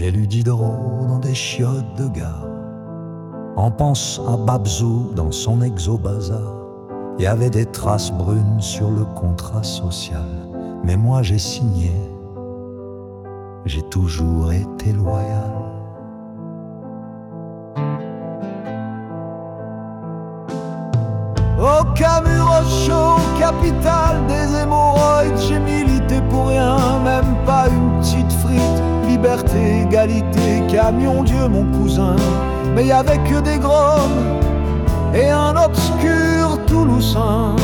J'ai lu Diderot dans des chiottes de gare. On pense à Babzou dans son exo-bazar. Il y avait des traces brunes sur le contrat social. Mais moi j'ai signé, j'ai toujours été loyal. Au Camus Rochaud, capitale des hémorroïdes, j'ai milité pour rien, même pas une petite frite. Liberté, égalité, camion Dieu mon cousin. Mais y avait que des groms et un obscur Toulousain.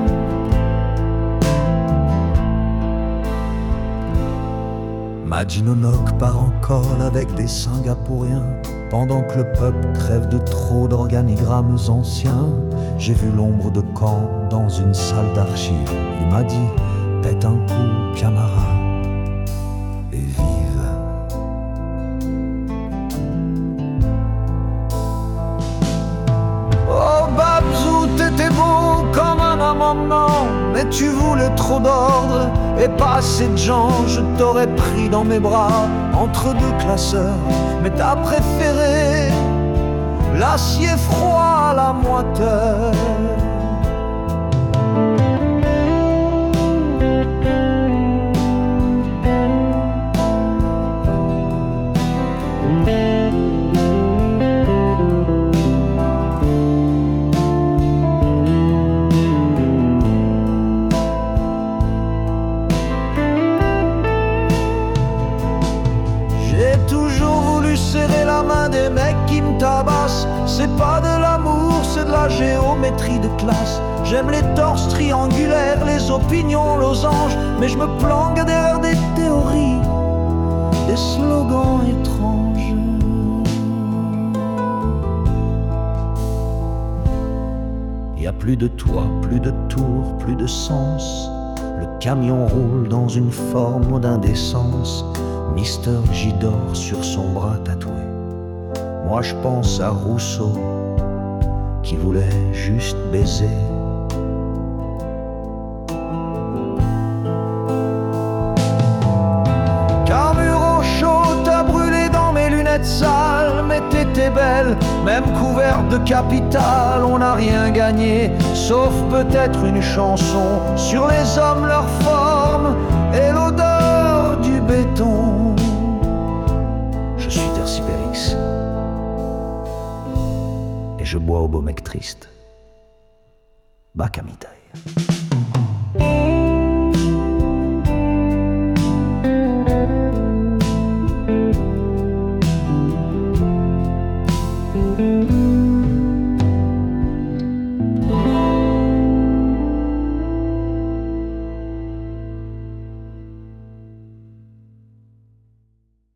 Majinonok part en col avec des Singapouriens. Pendant que le peuple crève de trop d'organigrammes anciens, j'ai vu l'ombre de Caen dans une salle d'archives. Il m'a dit, pète un coup, camarade, et vive. Oh Babzou, t'étais beau comme un amendement, mais tu voulais trop d'ordre et pas assez de gens. Je t'aurais pris dans mes bras entre deux classeurs, mais t'as préféré l'acier froid à la moiteur. Serrer la main des mecs qui me tabassent, c'est pas de l'amour, c'est de la géométrie de classe. J'aime les torses triangulaires, les opinions losanges, mais je me planque derrière des théories, des slogans étranges. Y a plus de toit, plus de tour, plus de sens. Le camion roule dans une forme d'indécence. Mister J dort sur son bras tatoué. Moi je pense à Rousseau qui voulait juste baiser. Carburant chaud, t'as brûlé dans mes lunettes sales, mais t'étais belle, même couverte de capital. On n'a rien gagné, sauf peut-être une chanson sur les hommes, leur forme et l'odeur du béton. Je suis Tercibélix et je bois au beau mec triste. Bac à mitaille.